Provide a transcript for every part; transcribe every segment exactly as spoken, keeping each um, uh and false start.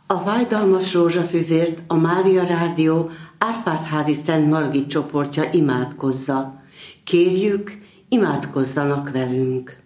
A Fájdalmas Rózsafüzért a Mária Rádió Árpád-házi Szent Margit csoportja imádkozza. Kérjük, imádkozzanak velünk.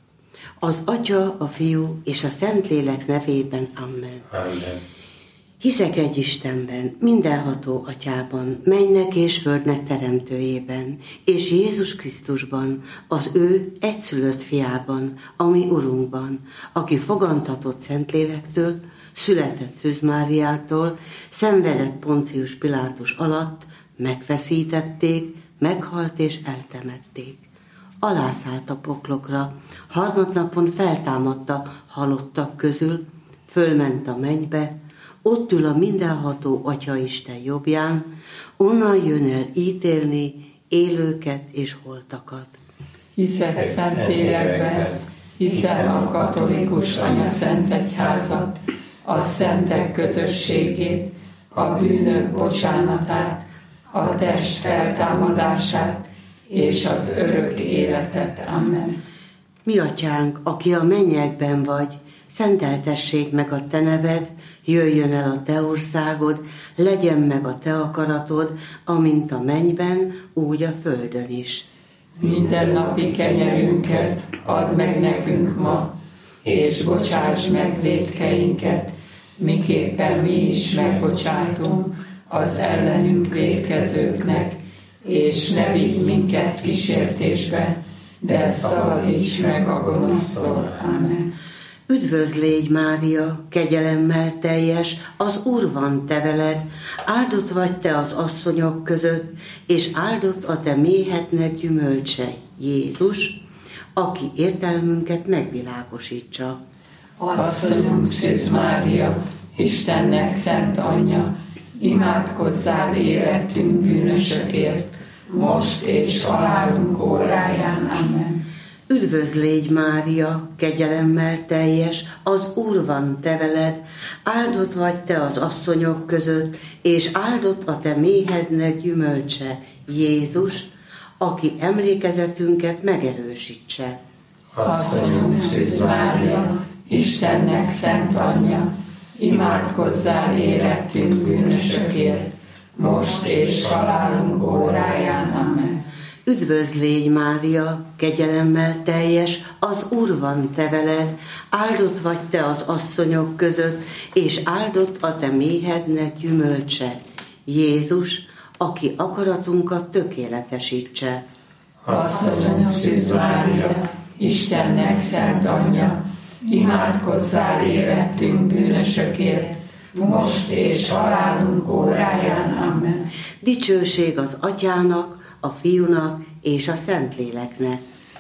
Az Atya, a Fiú és a Szentlélek nevében. Amen. Amen. Hiszek egy Istenben, mindenható Atyában, mennek és földnek teremtőjében, és Jézus Krisztusban, az ő egyszülött fiában, a mi Urunkban, aki fogantatott Szentlélektől, született Szűz Máriától, szenvedett Poncius Pilátus alatt, megfeszítették, meghalt és eltemették. Alászállt a poklokra, harmadnapon feltámadta halottak közül, fölment a mennybe, ott ül a mindenható Atyaisten jobbján, onnan jön el ítélni élőket és holtakat. Hiszek Szentlélekben, hiszem a katolikus anyaszentegyházat, a szentek közösségét, a bűnök bocsánatát, a test feltámadását és az örök életet. Amen. Mi Atyánk, aki a mennyekben vagy, szenteltessék meg a te neved, jöjjön el a te országod, legyen meg a te akaratod, amint a mennyben, úgy a földön is. Mindennapi kenyerünket add meg nekünk ma, és bocsáss meg vétkeinket, miképpen mi is megbocsátunk az ellenünk vétkezőknek, és ne vigy minket kísértésbe, de szabadíts meg a gonosztól. Amen. Üdvözlégy, Mária, kegyelemmel teljes, az Úr van te veled, áldott vagy te az asszonyok között, és áldott a te méhednek gyümölcse, Jézus, aki értelmünket megvilágosítsa. Asszonyunk Szűz Mária, Istennek szent anyja, imádkozzál érettünk bűnösökért, most és halálunk óráján. Amen. Üdvözlégy, Mária, kegyelemmel teljes, az Úr van te veled, áldott vagy te az asszonyok között, és áldott a te méhednek gyümölcse, Jézus, aki emlékezetünket megerősítse. Asszonyunk Szűz Mária, Istennek szent anyja, imádkozzál érettünk bűnösökért, most és halálunk óráján. Amen. Üdvözlégy, Mária, kegyelemmel teljes, az Úr van te veled, áldott vagy te az asszonyok között, és áldott a te méhednek gyümölcse, Jézus, aki akaratunkat tökéletesítse. Asszonyunk Szűz Mária, Istennek szent anyja, imádkozzál érettünk bűnösökért, most és halálunk óráján. Amen. Dicsőség az Atyának, a Fiúnak és a Szentléleknek.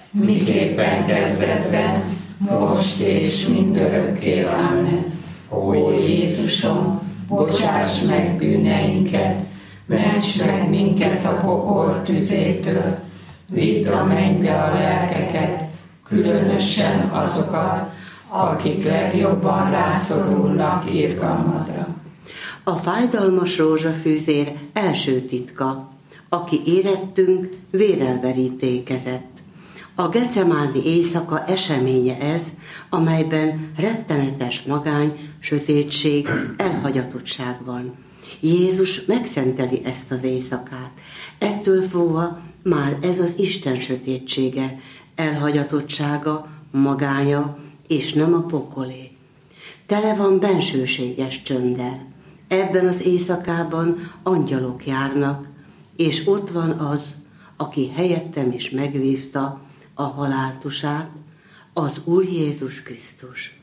Miképpen kezdetben, most és mindörökké. Amen. Ó Jézusom, bocsáss meg bűneinket, ments meg minket a pokol tüzétől, vidd a mennybe a lelkeket, különösen azokat, akik legjobban rászorulnak irgalmadra. A Fájdalmas Rózsafűzér első titka, aki érettünk vérrel verítékezett. A gecemáni éjszaka eseménye ez, amelyben rettenetes magány, sötétség, elhagyatottság van. Jézus megszenteli ezt az éjszakát. Ettől fogva már ez az Isten sötétsége, elhagyatottsága, magánya, és nem a pokolé. Tele van bensőséges csönddel. Ebben az éjszakában angyalok járnak, és ott van az, aki helyettem is megvívta a haláltusát, az Úr Jézus Krisztus.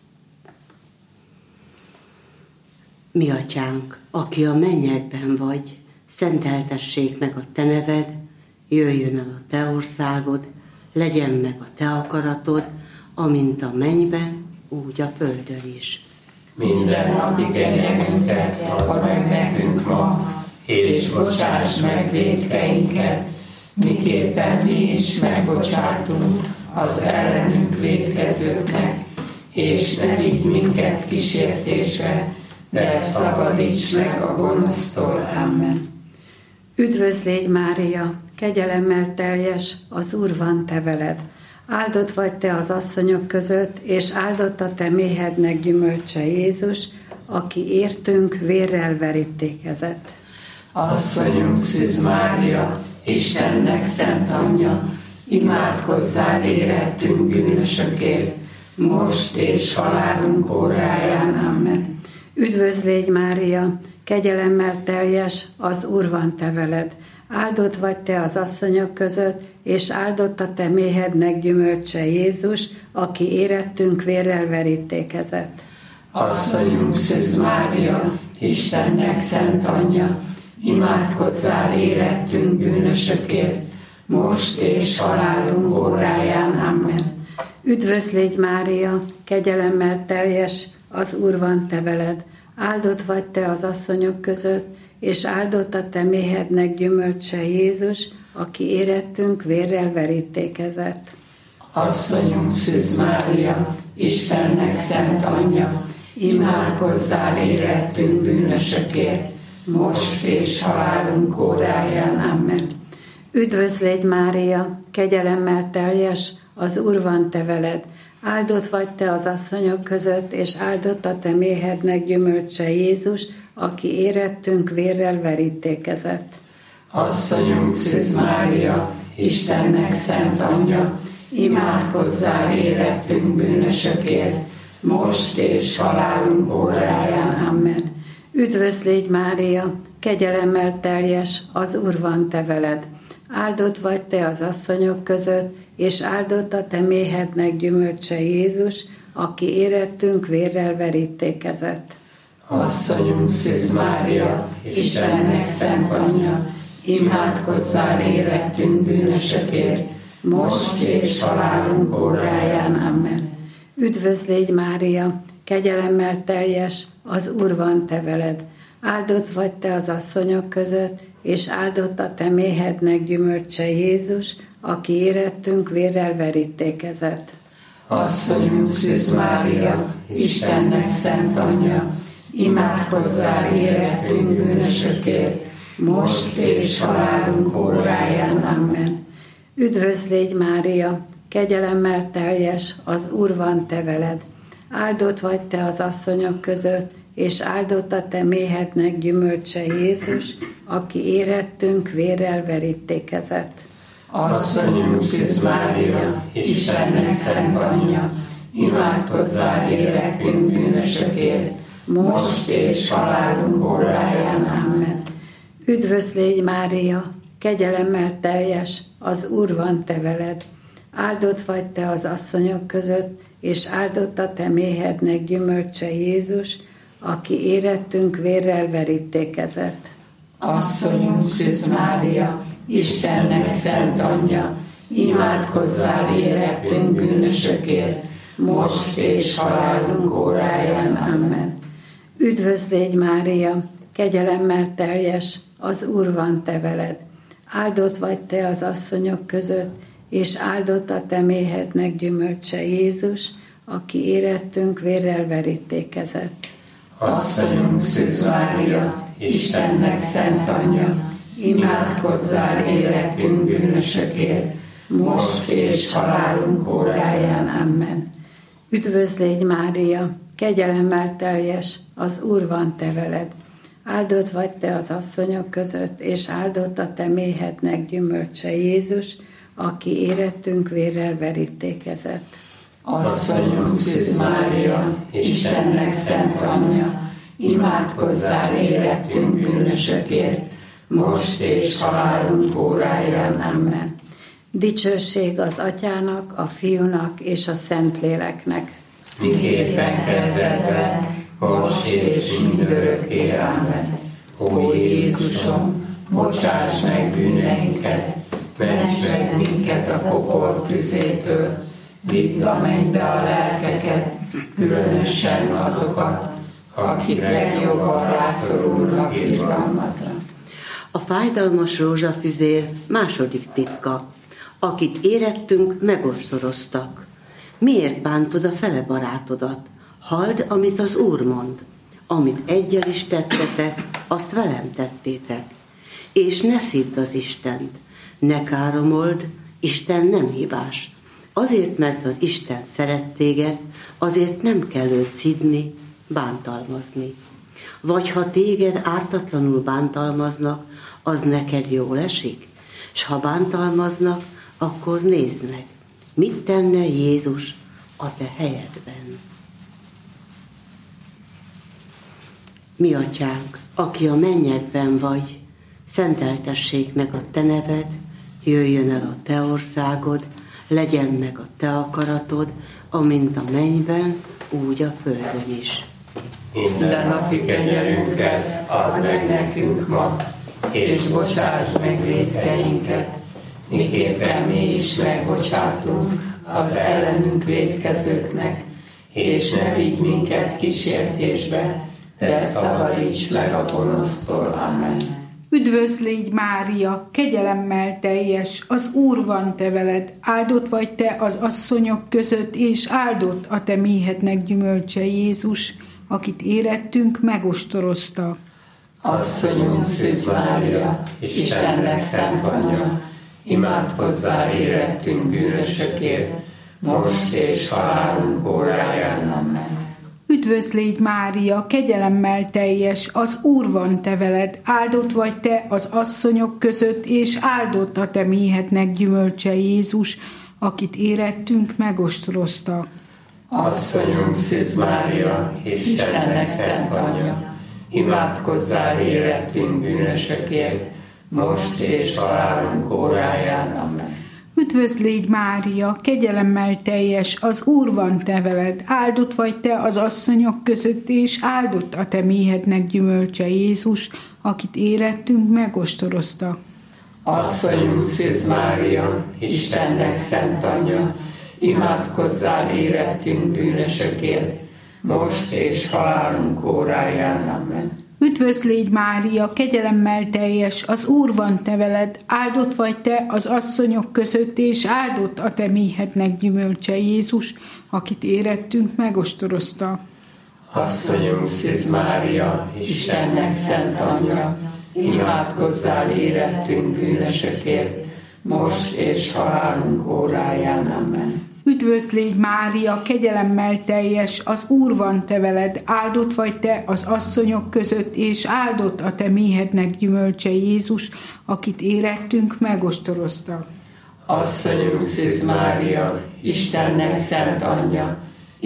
Mi Atyánk, aki a mennyekben vagy, szenteltessék meg a te neved, jöjjön el a te országod, legyen meg a te akaratod, amint a mennyben, úgy a földön is. Minden napi kenyerünket add meg nekünk ma, és bocsáss meg vétkeinket, miképpen mi is megbocsátunk az ellenünk vétkezőknek, és ne vigy minket kísértésbe, de szabadíts meg a gonosztól. Amen. Üdvözlégy, Mária, kegyelemmel teljes, az Úr van te veled. Áldott vagy te az asszonyok között, és áldott a te méhednek gyümölcse, Jézus, aki értünk vérrel verítékezett. Asszonyunk Szűz Mária, Istennek szent anyja, imádkozzál érettünk bűnösökért, most és halálunk óráján. Amen. Üdvözl légy, Mária, kegyelemmel teljes, az Úr van te veled. Áldott vagy te az asszonyok között, és áldott a te méhednek gyümölcse Jézus, aki érettünk vérrel verítékezett. Asszonyunk Szűz Mária, Istennek szent anyja, imádkozzál érettünk bűnösökért, most és halálunk óráján. Amen. Üdvözl légy, Mária, kegyelemmel teljes, az Úr van te veled. Áldott vagy te az asszonyok között, és áldott a te méhednek gyümölcse Jézus, aki érettünk vérrel verítékezett. Asszonyunk Szűz Mária, Istennek szent anyja, imádkozzál érettünk bűnösökért, most és halálunk óráján. Amen. Üdvözl légy, Mária, kegyelemmel teljes, az Úr van te veled. Áldott vagy te az asszonyok között, és áldott a te méhednek gyümölcse Jézus, aki érettünk vérrel verítékezett. Asszonyunk Szűz Mária, Istennek szent anyja, imádkozzál érettünk bűnösökért, most és halálunk óráján. Amen. Üdvözl légy, Mária, kegyelemmel teljes, az Úr van te veled. Áldott vagy te az asszonyok között, és áldott a te méhednek gyümölcse Jézus, aki érettünk vérrel verítékezett. Asszonyunk Szűz Mária, Istennek szent anyja, imádkozzál érettünk bűnösökért, most és halálunk óráján. Amen. Üdvözl légy, Mária, kegyelemmel teljes, az Úr van te veled. Áldott vagy te az asszonyok között, és áldott a te méhednek gyümölcse Jézus, aki érettünk vérrel verítékezett. Asszonyunk Szűz Mária, Istennek szent anyja, imádkozzál érettünk bűnösökért, most és halálunk óráján. Amen. Üdvözl légy, Mária, kegyelemmel teljes, az Úr van te veled. Áldott vagy te az asszonyok között, és áldott a te méhednek gyümölcse Jézus, aki érettünk vérrel verítékezett. Asszonyunk Szűz Mária, Istennek szent anyja, imádkozzál érettünk bűnösökért, most és halálunk óráján. Amen. Üdvözl légy, Mária, kegyelemmel teljes, az Úr van te veled. Áldott vagy te az asszonyok között, és áldott a te méhednek gyümölcse Jézus, aki érettünk vérrel verítékezett. Asszonyunk Szűz Mária, Istennek szent anyja, imádkozzál érettünk bűnösökért, most és halálunk óráján. Amen. Üdvözl légy, Mária, kegyelemmel teljes, az Úr van te veled. Áldott vagy te az asszonyok között, és áldott a te méhednek gyümölcse Jézus, aki érettünk vérrel verítékezett. Asszonyunk Szűz Mária, Istennek szent anyja, imádkozzál érettünk bűnösökért, most és halálunk óráján. Amen. Üdvözl légy, Mária, kegyelemmel teljes, az Úr van te veled. Áldott vagy te az asszonyok között, és áldott a te méhednek gyümölcse Jézus, aki érettünk vérrel verítékezett. Asszonyunk Szűz Mária, Istennek szent anyja, imádkozzál érettünk bűnösökért, most és halálunk óráján. Amen. Dicsőség az Atyának, a Fiúnak és a Szentléleknek. Miképpen kezdetben, most és mindörökké. Amen. Ó Jézusom, bocsáss meg bűneinket, ments meg minket a pokol tüzétől, vidd a mennybe a lelkeket, különösen azokat, akik legjobban rászorulnak irgalmatra. A fájdalmas rózsafüzér második titka. Akit érettünk, megostoroztak. Miért bántod a fele barátodat? Halld, amit az Úr mond. Amit egyel is tettetek, azt velem tettétek. És ne szidd az Istent. Ne káromold, Isten nem hibás. Azért, mert az Isten szeret téged, azért nem kell őt szidni, bántalmazni. Vagy ha téged ártatlanul bántalmaznak, az neked jól esik? S ha bántalmaznak, akkor nézd meg, mit tenne Jézus a te helyedben. Mi atyánk, aki a mennyekben vagy, szenteltessék meg a te neved, jöjjön el a te országod, legyen meg a te akaratod, amint a mennyben, úgy a földön is. Minden napi kenyerünket add meg nekünk ma, és bocsáss meg vétkeinket, miképpen mi is megbocsátunk az ellenünk vétkezőknek, és ne vigy minket kísértésbe, de szabadíts meg a gonosztól. Amen. Üdvözl légy, Mária, kegyelemmel teljes, az Úr van te veled, áldott vagy te az asszonyok között, és áldott a te méhednek gyümölcse, Jézus, akit érettünk, megostorozta. Asszonyunk Szűz Mária, Istennek szent anyja, imádkozzál érettünk bűnösökért, most és halálunk óráján. Amen. Üdvözl légy, Mária, kegyelemmel teljes, az Úr van te veled, áldott vagy te az asszonyok között, és áldott a te méhednek gyümölcse, Jézus, akit érettünk, megostorozta. Asszonyunk Szűz Mária, Istennek szent anyja, imádkozzál érettünk bűnösökért, most és halálunk óráján. Amen. Üdvözl légy, Mária, kegyelemmel teljes, az Úr van te veled, áldott vagy te az asszonyok között, és áldott a te méhednek gyümölcse, Jézus, akit érettünk, megostorozta. Asszonyunk Szűz Mária, Istennek szent anyja, imádkozzál érettünk bűnösökért, most és halálunk óráján. Amen. Üdvözl légy, Mária, kegyelemmel teljes, az Úr van te veled, áldott vagy te az asszonyok között, és áldott a te méhednek gyümölcse, Jézus, akit érettünk, megostorozta. Asszonyunk Szűz Mária, Istennek szent anyja, imádkozzál érettünk bűnösökért, most és halálunk óráján. Amen. Üdvözl légy, Mária, kegyelemmel teljes, az Úr van te veled, áldott vagy te az asszonyok között, és áldott a te méhednek gyümölcse, Jézus, akit érettünk, megostorozta. Asszonyunk Szűz Mária, Istennek szent anyja,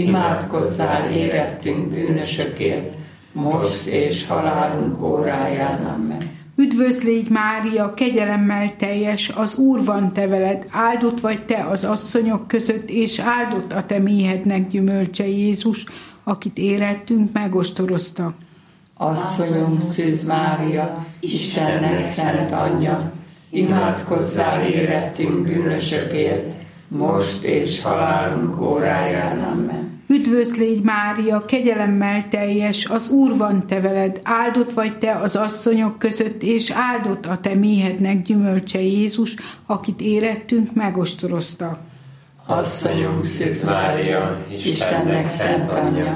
imádkozzál érettünk bűnösökért, most és halálunk óráján. Amen. Üdvözl légy, Mária, kegyelemmel teljes, az Úr van te veled, áldott vagy te az asszonyok között, és áldott a te méhednek gyümölcse, Jézus, akit érettünk, megostorozta. Asszonyunk Szűz Mária, Istennek szent anyja, imádkozzál érettünk bűnösökért, most és halálunk óráján. Amen. Üdvözl légy, Mária, kegyelemmel teljes, az Úr van te veled, áldott vagy te az asszonyok között, és áldott a te méhednek gyümölcse, Jézus, akit érettünk, megostorozta. Asszonyunk Szűz Mária, Istennek szent anyja,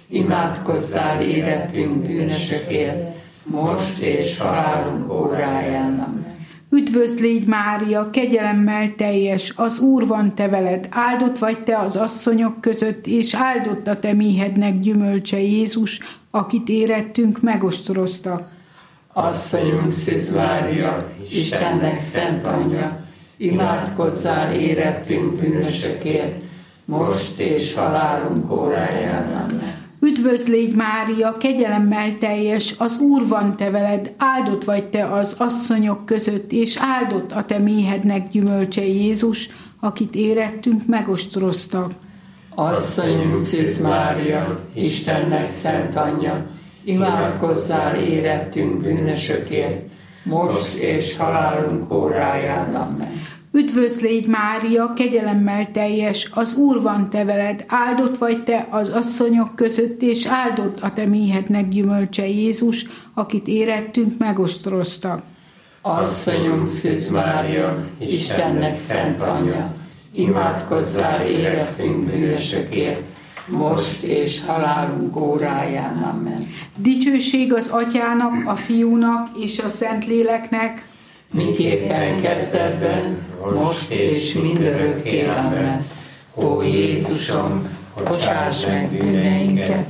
imádkozzál érettünk bűnösökért, most és halálunk óráján. Amen. Üdvözl légy, Mária, kegyelemmel teljes, az Úr van te veled, áldott vagy te az asszonyok között, és áldott a te méhednek gyümölcse, Jézus, akit érettünk, megostorozta. Asszonyunk Szűz Mária, Istennek szent anyja, imádkozzál érettünk bűnösökért, most és halálunk óráján. Amen. Üdvözl légy, Mária, kegyelemmel teljes, az Úr van te veled, áldott vagy te az asszonyok között, és áldott a te méhednek gyümölcse, Jézus, akit érettünk, megostorozta. Asszonyunk Szűz Mária, Istennek szent anyja, imádkozzál érettünk bűnösökért, most és halálunk óráján. Amen. Üdvözl légy, Mária, kegyelemmel teljes, az Úr van te veled, áldott vagy te az asszonyok között, és áldott a te méhednek gyümölcse, Jézus, akit érettünk, megostorozta. Asszonyunk Szűz Mária, Istennek szent anyja, imádkozzál érettünk bűnösökért, most és halálunk óráján. Amen. Dicsőség az Atyának, a Fiúnak és a Szentléleknek, miképpen kezdetben, most és mindörökké. Amen. Ó Jézusom, bocsáss meg bűneinket,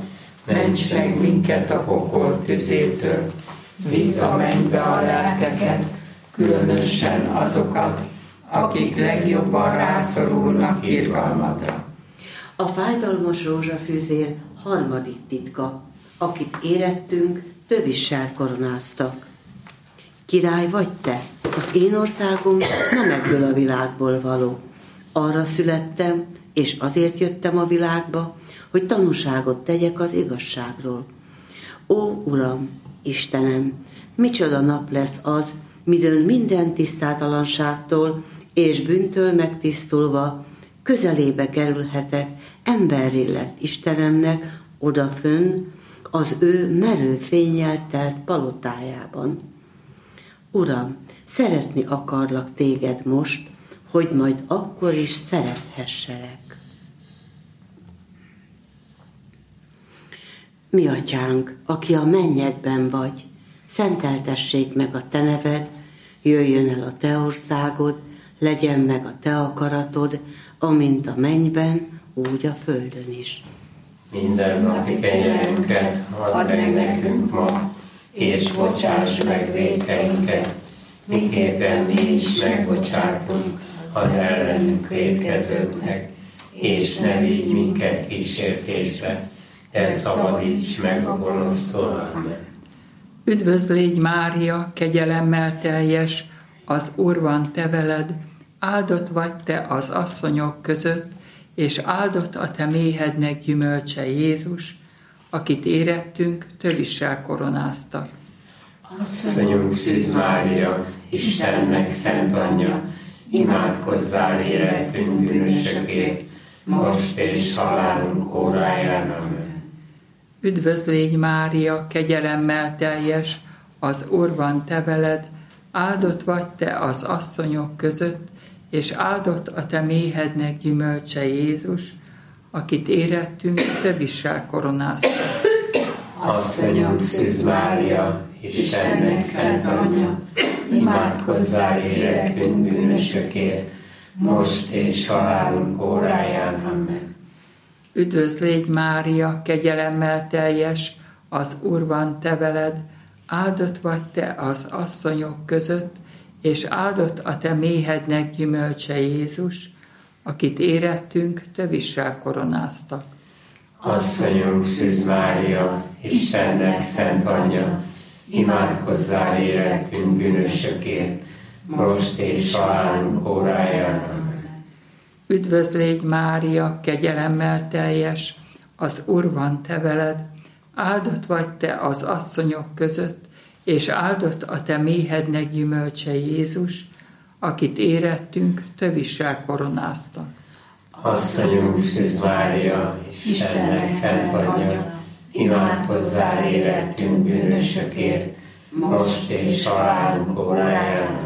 Ments meg minket a pokol tüzétől, vidd a mennybe a lelkeket, különösen azokat, akik legjobban rászorulnak irgalmadra. A fájdalmas rózsafüzér harmadik titka, akit érettünk, tövissel koronáztak. Király vagy te, az én országom nem ebből a világból való. Arra születtem, és azért jöttem a világba, hogy tanúságot tegyek az igazságról. Ó, Uram, Istenem, micsoda nap lesz az, midőn minden tisztátalanságtól és bűntől megtisztulva közelébe kerülhetek emberré lett Istenemnek odafönn az ő merő fénnyel telt palotájában. Uram, szeretni akarlak téged most, hogy majd akkor is szerethesselek. Mi atyánk, aki a mennyekben vagy, szenteltessék meg a te neved, jöjjön el a te országod, legyen meg a te akaratod, amint a mennyben, úgy a földön is. Minden napi kenyerünket add meg nekünk ma, és bocsáss meg vétkeinket, miképpen mi is megbocsátunk az ellenünk vétkezőknek, és ne vigy minket kísértésbe, de szabadíts meg a gonosztól. Amen. Üdvözl légy Mária, kegyelemmel teljes, az Úr van te veled, áldott vagy te az asszonyok között, és áldott a te méhednek gyümölcse Jézus, akit érettünk, tövissel koronáztak. Asszonyunk Szűz Mária, Istennek szent anyja, imádkozzál érettünk bűnösökért, most és halálunk óráján. Amen. Üdvözl légy Mária, kegyelemmel teljes, az Úr van te veled, áldott vagy te az asszonyok között, és áldott a te méhednek gyümölcse Jézus, akit érettünk, tövissel koronáztak. Asszonyom Szűz Mária, Istennek szent anyja, imádkozzál érettünk bűnösökért, most és halálunk óráján. Amen. Üdvözl légy Mária, kegyelemmel teljes, az Úr van te veled, áldott vagy te az asszonyok között, és áldott a te méhednek gyümölcse Jézus, akit érettünk, tövissel koronáztak. Asszonyunk Szűz Mária, Istennek szent anyja, imádkozzál érettünk bűnösökért, most és halálunk óráján. Amen. Üdvözl légy Mária, kegyelemmel teljes, az Úr van te veled, áldott vagy te az asszonyok között, és áldott a te méhednek gyümölcse Jézus, akit érettünk, tövissel koronáztak. Asszonyunk Szűz Mária, Istennek szent anyja, imádkozzál érettünk bűnösökért, most és halálunk óráján.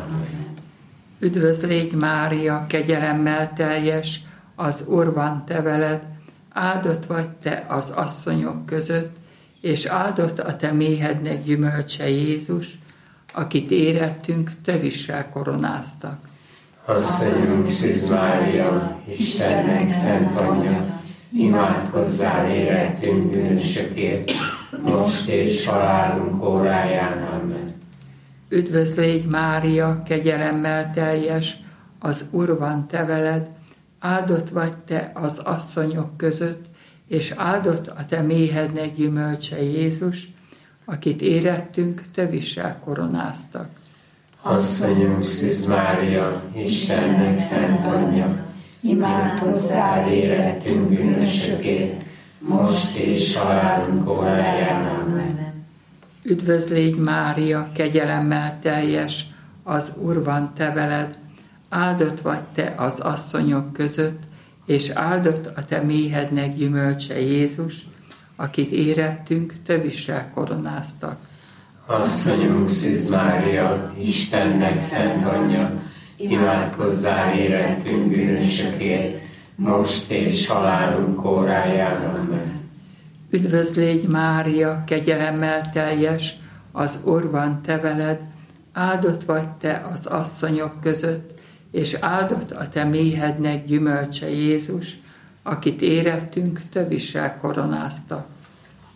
Üdvözl légy Mária, kegyelemmel teljes, az Úr van te veled, áldott vagy te az asszonyok között, és áldott a te méhednek gyümölcse Jézus, akit érettünk, tövissel koronáztak. Asszonyunk Szűz Mária, Istennek szent anyja, imádkozzál érettünk bűnösökért, most és halálunk óráján. Amen. Üdvözl légy Mária, kegyelemmel teljes, az Úr van te veled, áldott vagy te az asszonyok között, és áldott a te méhednek gyümölcse Jézus, akit érettünk, tövissel koronáztak. Asszonyunk Szűz Mária, Istennek szent anyja, imádkozzál érettünk bűnösökért, most és halálunk óráján. Amen. Üdvözl légy Mária, kegyelemmel teljes, az Úr van te veled, áldott vagy te az asszonyok között, és áldott a te méhednek gyümölcse Jézus, akit érettünk, tövissel koronáztak. Asszonyunk Szűz Mária, Istennek szent anyja, imádkozzál érettünk bűnösökért, most és halálunk óráján. Amen. Üdvözl légy Mária, kegyelemmel teljes, az Úr van te veled, áldott vagy te az asszonyok között, és áldott a te méhednek gyümölcse Jézus, akit érettünk, tövissel koronáztak.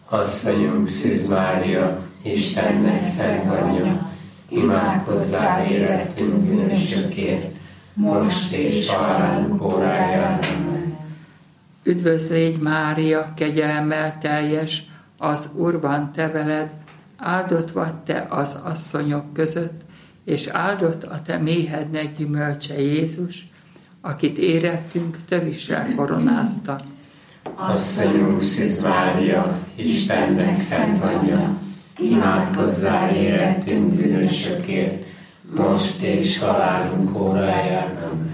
Asszonyunk Szűz Mária, Istennek szent anyja, imádkozzál érettünk bűnösökért, most és halálunk óráján. Amen. Üdvözl légy Mária, kegyelemmel teljes, az Úr van te veled, áldott vagy te az asszonyok között, és áldott a te méhednek gyümölcse Jézus, akit érettünk tövissel koronáztak. Asszonyunk Szűz Mária, Istennek szent anyja, imádkozzál érettünk bűnösökért, most és halálunk óráján. Amen.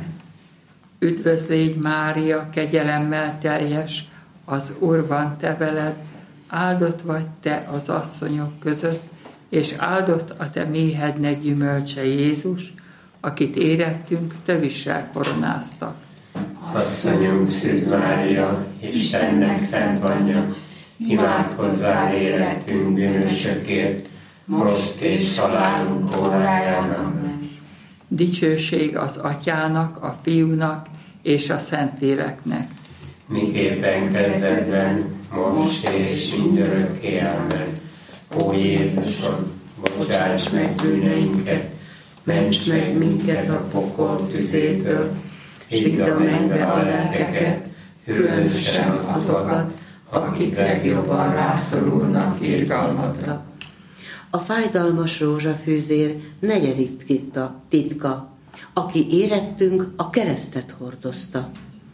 Üdvözl légy Mária, kegyelemmel teljes, az Úr van te veled, áldott vagy te az asszonyok között, és áldott a te méhednek gyümölcse Jézus, akit érettünk tövissel koronáztak. Asszonyunk Szűz Mária, Istennek szent anyja, imádkozzál érettünk bűnösökért, most és halálunk óráján. Amen. Dicsőség az Atyának, a Fiúnak és a Szentléleknek. Miképpen kezdetben, most és mindörökké. Amen. Ó Jézusom, bocsáss meg bűneinket, ments meg minket a pokol tüzétől, és vidd a mennybe a lelkeket, különösen azokat, akik legjobban rászorulnak irgalmadra. A fájdalmas rózsafűzér negyedik titka, titka, aki érettünk, a keresztet hordozta.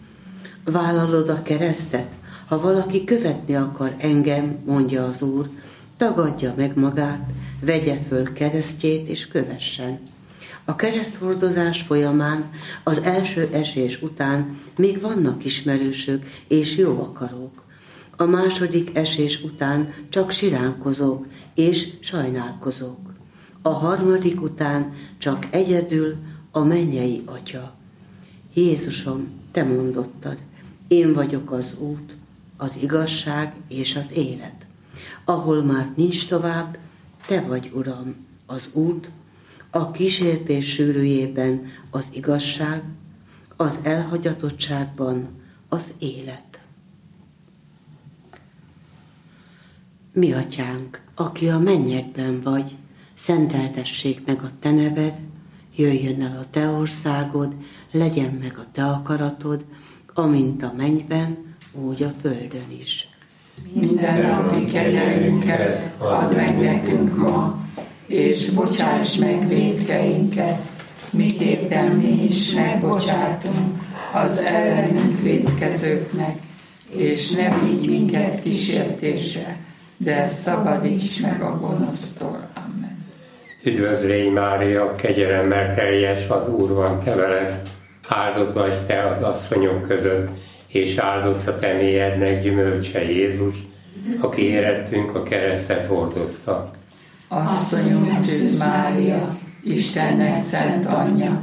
Vállalod a keresztet? Ha valaki követni akar engem, mondja az Úr, tagadja meg magát, vegye föl keresztjét és kövessen. A kereszthordozás folyamán, az első esés után még vannak ismerősök és jó akarók. A második esés után csak siránkozók és sajnálkozók. A harmadik után csak egyedül a mennyei Atya. Jézusom, te mondottad, én vagyok az út, az igazság és az élet. Ahol már nincs tovább, te vagy, Uram, az út, a kísértés sűrűjében az igazság, az elhagyatottságban az élet. Mi Atyánk, aki a mennyekben vagy, szenteltessék meg a te neved, jöjjön el a te országod, legyen meg a te akaratod, amint a mennyben, úgy a földön is. Mindennapi kenyerünket add meg nekünk ma, és bocsáss meg vétkeinket, miképpen mi is megbocsátunk az ellenünk vétkezőknek, és ne vigy minket kísértésbe, de szabadíts meg a gonosztól. Amen. Üdvözl légy Mária, kegyelemmel teljes, az Úr van te veled, áldott vagy te az asszonyok között, és áldott a te méhednek gyümölcse Jézus, aki érettünk a keresztet hordozta. Asszonyunk Szűz Mária, Istennek szent anyja,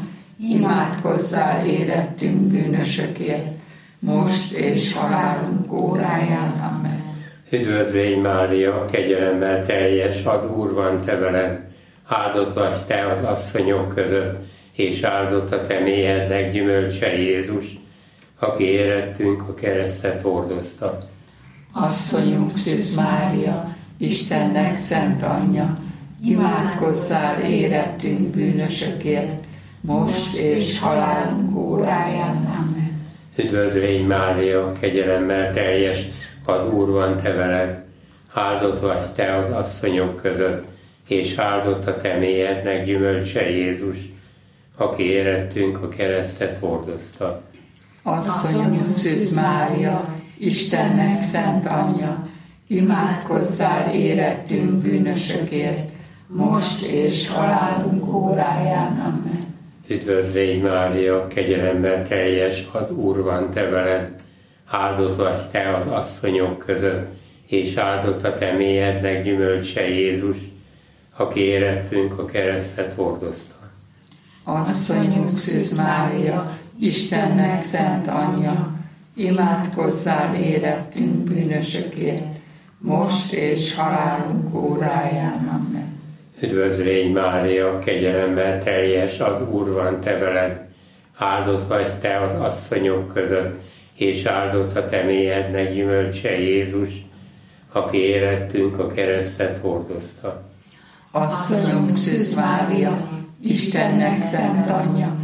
imádkozzál érettünk bűnösökért, most és halálunk óráján. Amen. Üdvözl légy Mária, kegyelemmel teljes, az Úr van te veled, áldott vagy te az asszonyok között, és áldott a te méhednek gyümölcse Jézus, aki érettünk a keresztet hordozta. Asszonyunk Szűz Mária, Istennek szent anyja, imádkozzál érettünk bűnösökért, most és halálunk óráján. Amen. Üdvözl légy Mária, kegyelemmel teljes, az Úr van te veled, áldott vagy te az asszonyok között, és áldott a te méhednek gyümölcse Jézus, aki érettünk a keresztet hordozta. Asszonyunk Szűz Mária, Istennek szent anyja, imádkozzál érettünk bűnösökért, most és halálunk óráján. Amen. Üdvözl légy Mária, kegyelemmel teljes, az Úr van te veled, áldott vagy te az asszonyok között, és áldott a te méhednek gyümölcse Jézus, aki érettünk a keresztet hordozta. Asszonyunk Szűz Mária, Istennek szent anyja, imádkozzál érettünk bűnösökért, most és halálunk óráján. Amen. Üdvözl légy Mária, kegyelemmel teljes, az Úr van te veled, áldott vagy te az asszonyok között, és áldott a te méhednek gyümölcse Jézus, aki érettünk a keresztet hordozta. Asszonyunk Szűz Mária, Istennek szent anyja,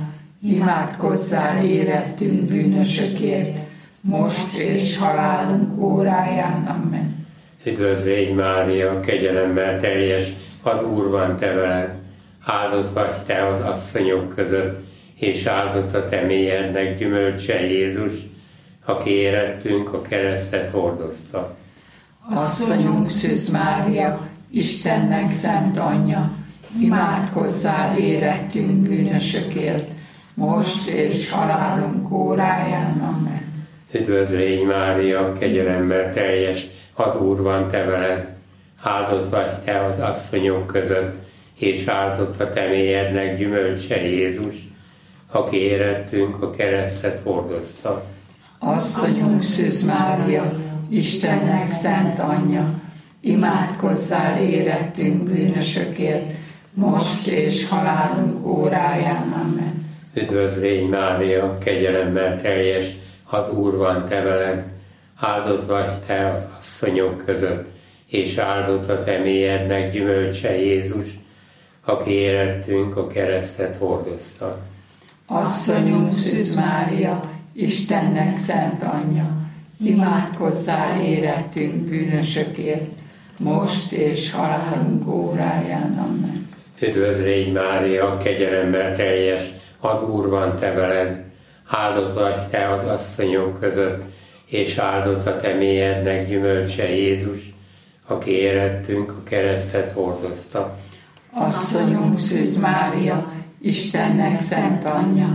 imádkozzál érettünk bűnösökért, most és halálunk óráján. Amen. Üdvözlégy Mária, kegyelemmel teljes, az Úr van te veled, áldott vagy te az asszonyok között, és áldott a te mélyednek gyümölcse Jézus, aki érettünk a keresztet hordozta. Asszonyunk Szűz Mária, Istennek szent anyja, imádkozzál érettünk bűnösökért, most és halálunk óráján. Amen. Üdvözlégy Mária, kegyelemmel teljes, az Úr van te veled, áldott vagy te az asszonyok között, és áldott a te mélyednek gyümölcse Jézus, aki érettünk a keresztet hordozta. Asszonyunk Szűz Mária, Istennek szent anyja, imádkozzál érettünk bűnösökért, most és halálunk óráján. Amen. Üdvözlégy Mária, kegyelemmel teljes, az Úr van te veled, áldott vagy te az asszonyok között, és áldott a te mélyednek gyümölcse Jézus, aki érettünk a keresztet hordozta. Asszonyunk Szűz Mária, Istennek szent anyja, imádkozzál érettünk bűnösökért, most és halálunk óráján. Amen. Üdvözlégy Mária, kegyelemmel teljes, az Úr van te veled, áldott vagy te az asszonyok között, és áldott a te mélyednek gyümölcse Jézus, aki érettünk a keresztet hordozta. Asszonyunk Szűz Mária, Istennek szent anyja,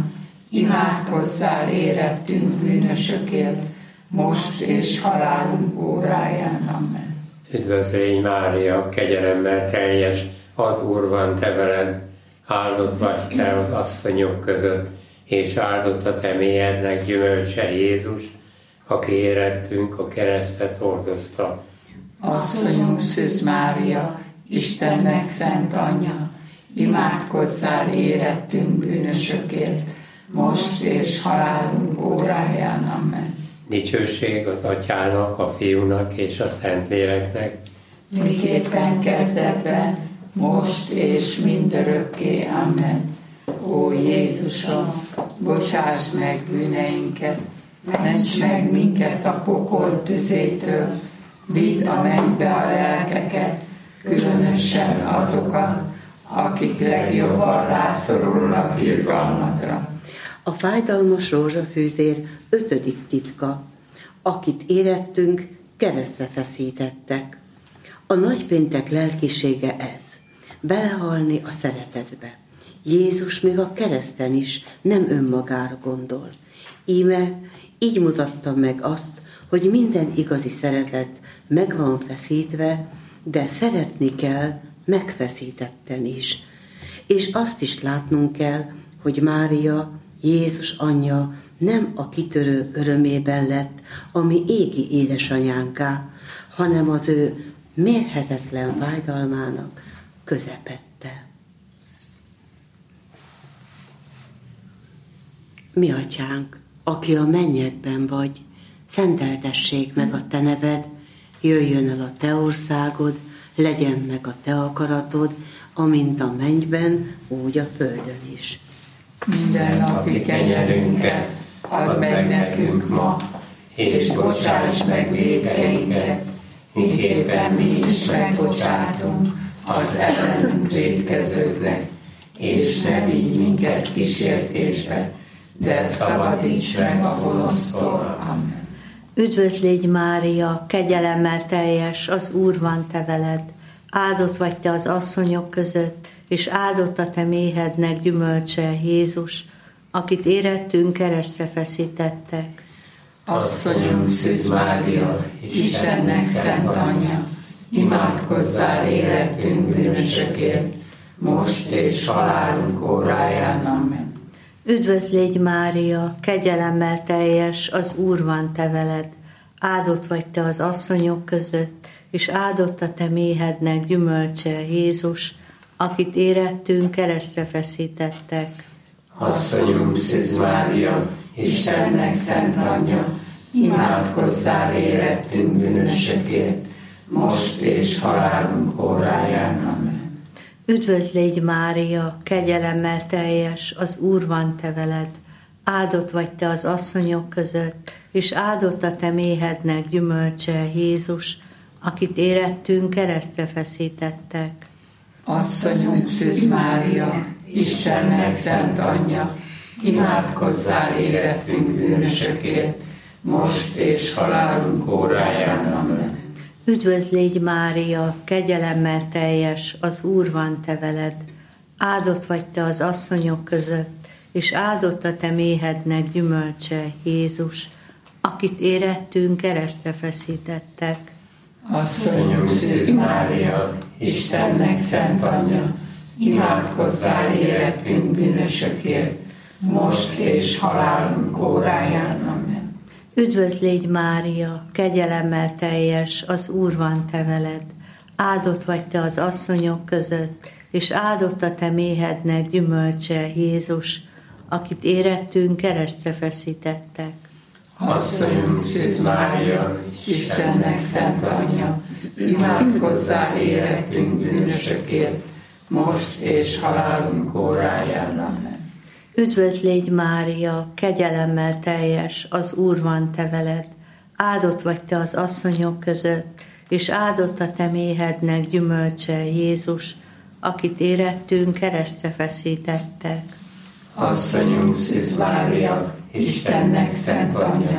imádkozzál érettünk bűnösökért, most és halálunk óráján. Amen. Üdvözlégy Mária, kegyelemmel teljes, az Úr van te veled, áldott vagy te az asszonyok között, és áldott a te mélyednek gyümölcse Jézus, aki érettünk a keresztet hordozta. Asszonyunk Szűz Mária, Istennek szent anyja, imádkozzál érettünk bűnösökért, most és halálunk óráján. Amen. Dicsőség az Atyának, a Fiúnak és a Szentléleknek, miképpen kezdetben, most és mindörökké. Amen. Ó Jézusom, bocsáss meg bűneinket, ments meg minket a pokol tüzétől, vidd a mennybe a lelkeket, különösen azokat, akik legjobban rászorulnak irgalmadra. A fájdalmas rózsafűzér ötödik titka, akit érettünk, keresztre feszítettek. A nagypéntek lelkisége ez, belehalni a szeretetbe. Jézus még a kereszten is nem önmagára gondol. Íme így mutatta meg azt, hogy minden igazi szeretet meg van feszítve, de szeretni kell megfeszítetten is. És azt is látnunk kell, hogy Mária, Jézus anyja nem a kitörő örömében lett, ami égi édesanyánká, hanem az ő mérhetetlen fájdalmának közepette. Mi atyánk, aki a mennyekben vagy, szenteltessék meg a te neved, jöjjön el a te országod, legyen meg a te akaratod, amint a mennyben, úgy a földön is. Minden napi kenyerünket add meg nekünk ma, és bocsáss meg vétkeinket, miképpen mi is megbocsátunk az ellenünk vétkezőknek, és ne vigy minket kísértésbe, de szabadíts meg a gonosztól. Amen. Üdvözlégy Mária, kegyelemmel teljes, az Úr van te veled, áldott vagy te az asszonyok között, és áldott a te méhednek gyümölcse Jézus, akit érettünk keresztre feszítettek. Asszonyunk Szűz Mária, Istennek szent anyja, imádkozzál érettünk bűnösökért, most és halálunk óráján. Amen. Üdvözlégy Mária, kegyelemmel teljes, az Úr van te veled, áldott vagy te az asszonyok között, és áldott a te méhednek gyümölcse Jézus, akit érettünk keresztre feszítettek. Asszonyunk Szűz Mária, Istennek szent anyja, imádkozzál érettünk bűnösökért, most és halálunk óráján. Amen. Üdvözl légy Mária, kegyelemmel teljes, az Úr van te veled, áldott vagy te az asszonyok között, és áldott a te méhednek gyümölcse, Jézus, akit érettünk, keresztre feszítettek. Asszonyunk Szűz Mária, Istennek szent anyja, imádkozzál érettünk bűnösökért, most és halálunk óráján. Amen. Üdvözl légy Mária, kegyelemmel teljes, az Úr van te veled, áldott vagy te az asszonyok között, és áldott a te méhednek gyümölcse, Jézus, akit érettünk, keresztre feszítettek. Asszonyunk Szűz Mária, Istennek szent anyja, imádkozzál érettünk bűnösökért, most és halálunk óráján. Amen. Üdvözl légy Mária, kegyelemmel teljes, az Úr van te veled, áldott vagy te az asszonyok között, és áldott a te méhednek gyümölcse, Jézus, akit érettünk, keresztre feszítettek. Asszonyunk Szűz Mária, Istennek szent anyja, imádkozzál érettünk bűnösökért, most és halálunk óráján. Amen. Üdvözl légy Mária, kegyelemmel teljes, az Úr van te veled, áldott vagy te az asszonyok között, és áldott a te méhednek gyümölcse, Jézus, akit érettünk, keresztre feszítettek. Asszonyunk Szűz Mária, Istennek szent anyja,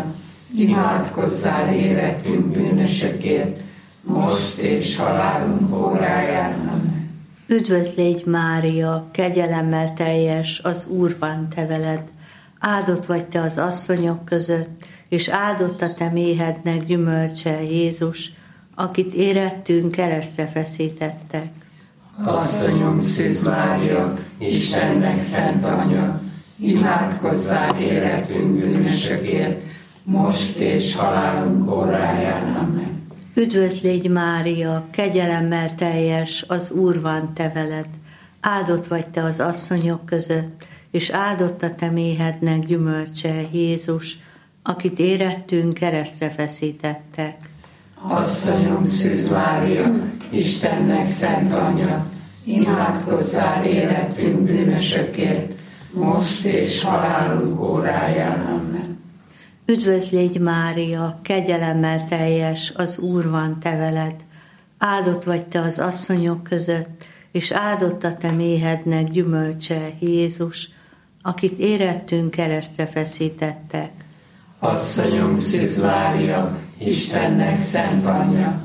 imádkozzál érettünk bűnösökért, most és halálunk óráján. Amen. Üdvözl légy Mária, kegyelemmel teljes, az Úr van te veled, áldott vagy te az asszonyok között, és áldott a te méhednek gyümölcse, Jézus, akit érettünk, keresztre feszítettek. Asszonyunk Szűz Mária, Istennek szent anyja, imádkozzál érettünk bűnösökért, most és halálunk óráján. Amen. Üdvözl légy Mária, kegyelemmel teljes, az Úr van te veled, áldott vagy te az asszonyok között, és áldott a te méhednek gyümölcse, Jézus, akit érettünk, keresztre feszítettek. Asszonyunk Szűz Mária, Istennek szent anyja, imádkozzál érettünk bűnösökért, most és halálunk óráján. Amen. Üdvözl légy Mária, kegyelemmel teljes, az Úr van te veled, áldott vagy te az asszonyok között, és áldott a te méhednek gyümölcse, Jézus, akit érettünk, keresztre feszítettek. Asszonyunk Szűz Mária, Istennek szent anyja,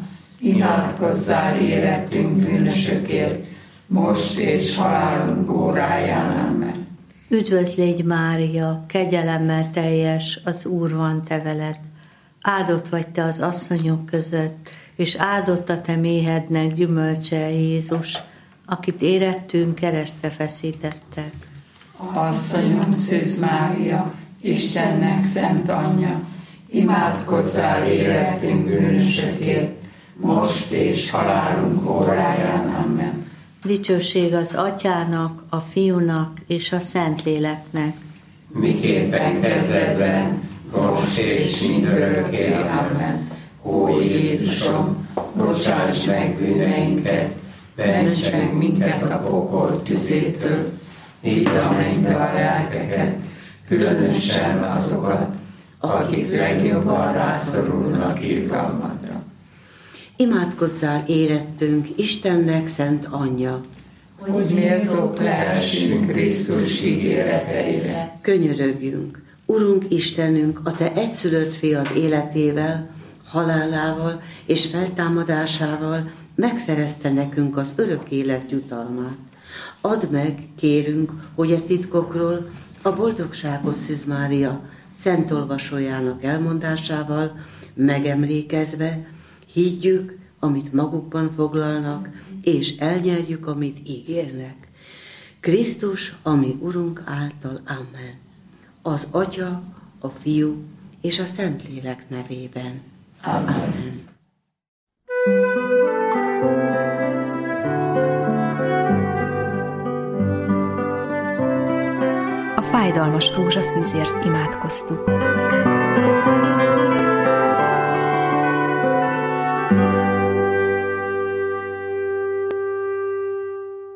imádkozzál érettünk bűnösökért, most és halálunk óráján. Amen. Üdvözl légy Mária, kegyelemmel teljes, az Úr van te veled, áldott vagy te az asszonyok között, és áldott a te méhednek gyümölcse, Jézus, akit érettünk, keresztre feszítettek. Asszonyunk Szűz Mária, Istennek szent anyja, imádkozzál érettünk bűnösökért, most és halálunk óráján. Amen. Dicsőség az Atyának, a Fiúnak és a Szentléleknek. Miképpen kezdetben, most és mindörökké. Amen. Ó Jézusom, bocsáss meg bűneinket, ments meg minket a pokol tüzétől, vidd a mennybe a lelkeket, különösen azokat, akik legjobban rászorulnak irgalmadra. Imádkozzál érettünk, Istennek szent anyja, hogy méltók lehessünk Krisztus ígéreteire. Könyörögjünk, Urunk Istenünk, a te egyszülött fiad életével, halálával és feltámadásával megszerezte nekünk az örök élet jutalmát. Add meg, kérünk, hogy a titkokról a boldogságos Szűz Mária szent olvasójának elmondásával megemlékezve higgyük, amit magukban foglalnak, és elnyerjük, amit ígérnek. Krisztus, ami Urunk által, amen. Az Atya, a Fiú és a Szentlélek nevében. Amen. Amen. A fájdalmas rózsafűzért imádkoztuk.